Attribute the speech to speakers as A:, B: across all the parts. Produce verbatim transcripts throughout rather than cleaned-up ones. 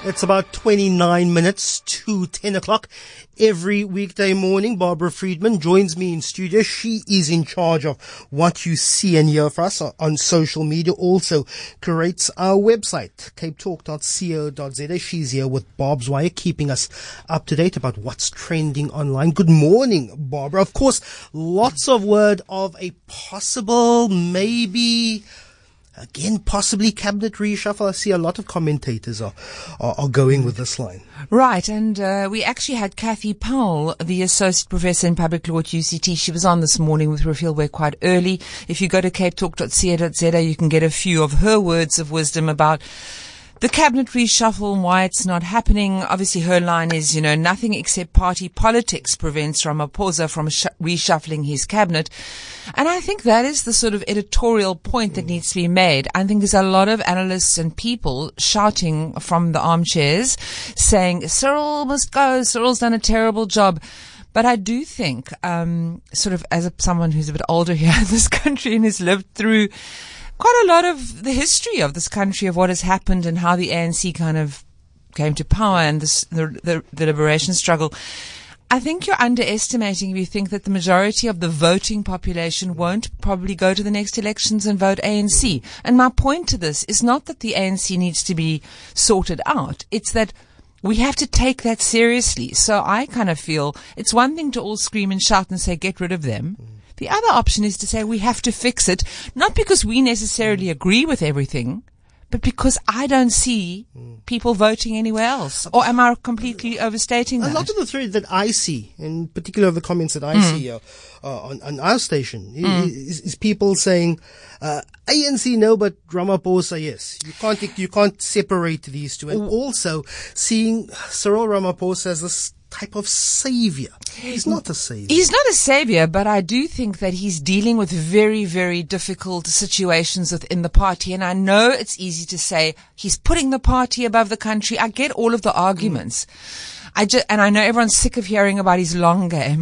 A: It's about twenty-nine minutes to ten o'clock. Every weekday morning, Barbara Friedman joins me in studio. She is in charge of what you see and hear for us on social media. Also curates our website, cape talk dot co dot za. She's here with Barb's Wire, keeping us up to date about what's trending online. Good morning, Barbara. Of course, lots of word of a possible, maybe, again, possibly cabinet reshuffle. I see a lot of commentators are, are, are going with this line.
B: Right, and uh, we actually had Kathy Powell, the Associate Professor in Public Law at U C T. She was on this morning with Rafiel Way quite early. If you go to cape talk dot co dot za, you can get a few of her words of wisdom about the cabinet reshuffle and why it's not happening. Obviously, her line is, you know, nothing except party politics prevents Ramaphosa from sh- reshuffling his cabinet. And I think that is the sort of editorial point that needs to be made. I think there's a lot of analysts and people shouting from the armchairs saying, Cyril must go, Cyril's done a terrible job. But I do think, um, sort of as a, someone who's a bit older here in this country and has lived through quite a lot of the history of this country, of what has happened and how the A N C kind of came to power and this, the, the, the liberation struggle. I think you're underestimating if you think that the majority of the voting population won't probably go to the next elections and vote A N C. And my point to this is not that the A N C needs to be sorted out. It's that we have to take that seriously. So I kind of feel it's one thing to all scream and shout and say, get rid of them. The other option is to say we have to fix it, not because we necessarily agree with everything, but because I don't see people voting anywhere else. Or am I completely overstating that?
A: A lot of the thread that I see, in particular the comments that I mm. see uh, uh, on, on our station, mm. is, is people saying, uh, A N C no, but Ramaphosa yes. You can't, you can't separate these two. And also seeing Cyril Ramaphosa as this type of savior. He's not a savior.
B: He's not a savior, but I do think that he's dealing with very, very difficult situations within the party. And I know it's easy to say he's putting the party above the country. I get all of the arguments. Mm. I just, and I know everyone's sick of hearing about his long game.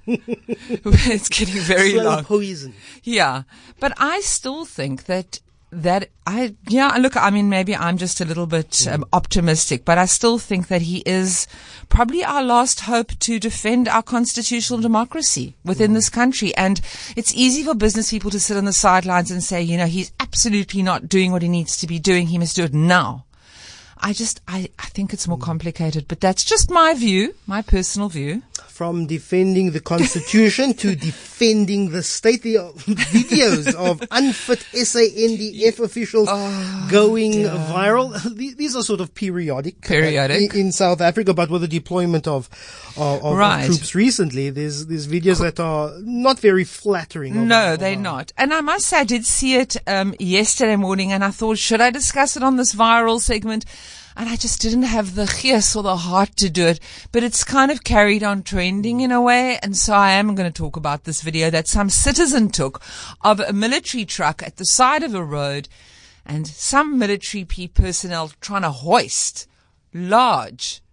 B: It's getting very
A: Slow
B: long.
A: Poison.
B: Yeah. But I still think that That I, yeah, look, I mean, maybe I'm just a little bit um, optimistic, but I still think that he is probably our last hope to defend our constitutional democracy within this country. And it's easy for business people to sit on the sidelines and say, you know, he's absolutely not doing what he needs to be doing. He must do it now. I just, I, I think it's more complicated, but that's just my view, my personal view.
A: From defending the Constitution to defending the state, the videos of unfit S A N D F officials oh, going dear. viral. These are sort of periodic,
B: periodic.
A: Uh, in South Africa, but with the deployment of, of, of,
B: right.
A: of troops recently, there's there's videos that are not very flattering. Of,
B: no,
A: of,
B: they're
A: of,
B: not. And I must say, I did see it um, yesterday morning, and I thought, should I discuss it on this viral segment? And I just didn't have the gees or the heart to do it. But it's kind of carried on trending in a way. And so I am going to talk about this video that some citizen took of a military truck at the side of a road and some military personnel trying to hoist large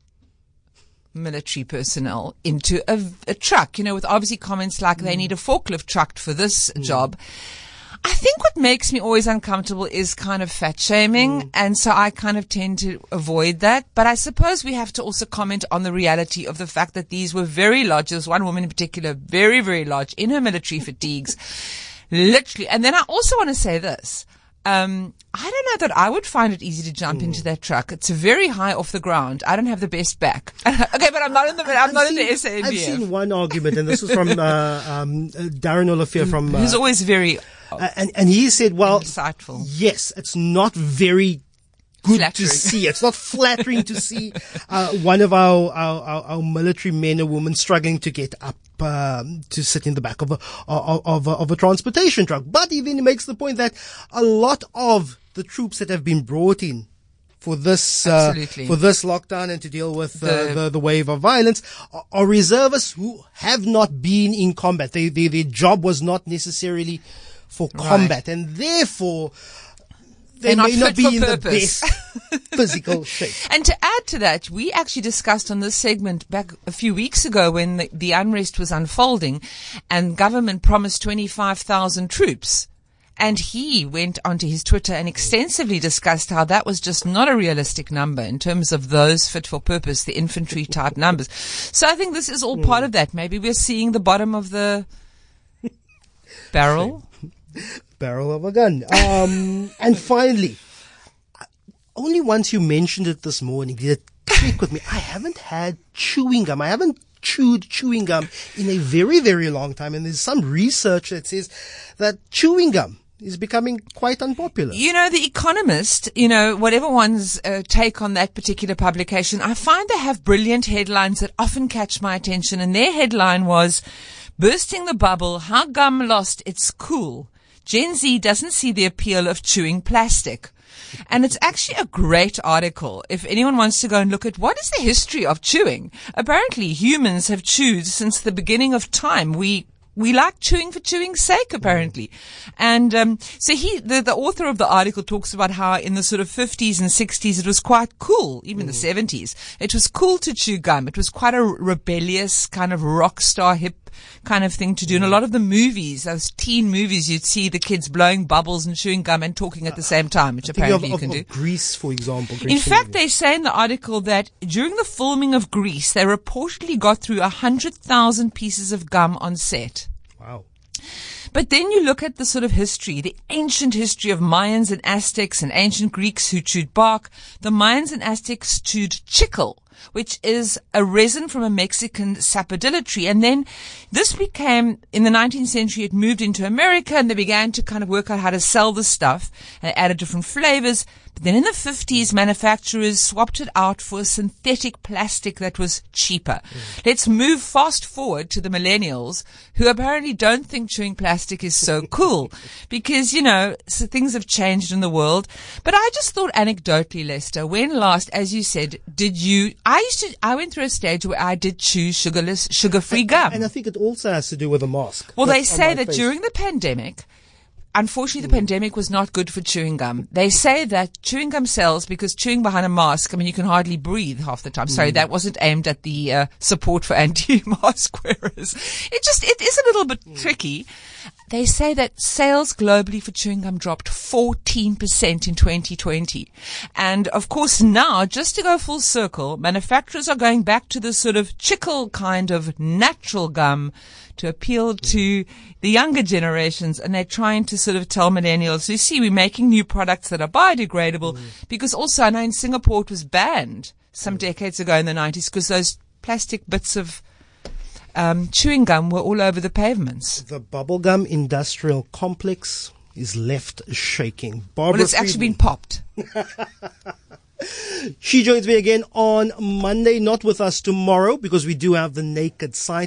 B: military personnel into a, a truck, you know, with obviously comments like mm. they need a forklift truck for this mm. job. I think what makes me always uncomfortable is kind of fat shaming. Mm. And so I kind of tend to avoid that. But I suppose we have to also comment on the reality of the fact that these were very large. There was one woman in particular, very, very large in her military fatigues. Literally. And then I also want to say this. Um, I don't know that I would find it easy to jump mm. into that truck. It's very high off the ground. I don't have the best back. Okay, but I'm not in the, I'm I've not
A: seen,
B: in the S A N D F.
A: I've seen one argument, and this was from, uh, um, Darren Olafia from, uh,
B: who's always very,
A: Uh, and, and he said, well,
B: insightful.
A: Yes, it's not very good
B: flattering.
A: to see. It's not flattering to see uh, one of our, our, our, our military men or women struggling to get up um, to sit in the back of a, of, of, a, of a transportation truck. But even he makes the point that a lot of the troops that have been brought in for this uh, for this lockdown and to deal with uh, the, the the wave of violence are, are reservists who have not been in combat. They, they, their job was not necessarily for combat, right. and therefore they
B: They're
A: may
B: not
A: not be in
B: purpose.
A: the best physical shape.
B: And to add to that, we actually discussed on this segment back a few weeks ago when the, the unrest was unfolding and government promised twenty-five thousand troops. And he went onto his Twitter and extensively discussed how that was just not a realistic number in terms of those fit for purpose, the infantry type numbers. So I think this is all part of that. Maybe we're seeing the bottom of the barrel.
A: Barrel of a gun. Um, and finally, only once you mentioned it this morning did it click with me. I haven't had chewing gum. I haven't chewed chewing gum in a very, very long time. And there's some research that says that chewing gum is becoming quite unpopular.
B: You know, The Economist, you know, whatever one's uh, take on that particular publication, I find they have brilliant headlines that often catch my attention. And their headline was, "Bursting the Bubble, How Gum Lost Its Cool. Gen Z Doesn't See the Appeal of Chewing Plastic." And it's actually a great article if anyone wants to go and look at what is the history of chewing. Apparently, humans have chewed since the beginning of time. We We like chewing for chewing's sake, apparently. And um, so he, the, the author of the article talks about how in the sort of fifties and sixties it was quite cool, even mm. the seventies. It was cool to chew gum. It was quite a rebellious kind of rock star hip kind of thing to do. And a lot of the movies, those teen movies, you'd see the kids blowing bubbles and chewing gum and talking at the same time, which apparently
A: of,
B: you can
A: of,
B: do.
A: Of Grease, for example. Grease
B: in fact, they say in the article that during the filming of Grease, they reportedly got through one hundred thousand pieces of gum on set.
A: Wow.
B: But then you look at the sort of history, the ancient history of Mayans and Aztecs and ancient Greeks who chewed bark. The Mayans and Aztecs chewed chicle, which is a resin from a Mexican sapodilla tree. And then this became, in the nineteenth century, it moved into America and they began to kind of work out how to sell the stuff and they added different flavors. But then in the fifties, manufacturers swapped it out for a synthetic plastic that was cheaper. Mm. Let's move fast forward to the millennials who apparently don't think chewing plastic is so cool because, you know, so things have changed in the world. But I just thought anecdotally, Lester, when last, as you said, did you, I used to, I went through a stage where I did chew sugarless, sugar-free gum.
A: And I think it also has to do with a mask.
B: Well, they say that face. During the pandemic, unfortunately, the mm. pandemic was not good for chewing gum. They say that chewing gum sells because chewing behind a mask, I mean, you can hardly breathe half the time. Mm. Sorry, that wasn't aimed at the uh, support for anti-mask wearers. It just, it is a little bit mm. tricky. They say that sales globally for chewing gum dropped fourteen percent in twenty twenty. And of course now, just to go full circle, manufacturers are going back to the sort of chicle kind of natural gum to appeal to the younger generations, and they're trying to sort of tell millennials, you see, we're making new products that are biodegradable, mm. because also I know in Singapore it was banned some mm. decades ago in the nineties because those plastic bits of um, chewing gum were all over the pavements.
A: The bubblegum industrial complex is left shaking. Barbara
B: well, it's
A: Friedman.
B: actually been popped.
A: She joins me again on Monday, not with us tomorrow because we do have the Naked Side.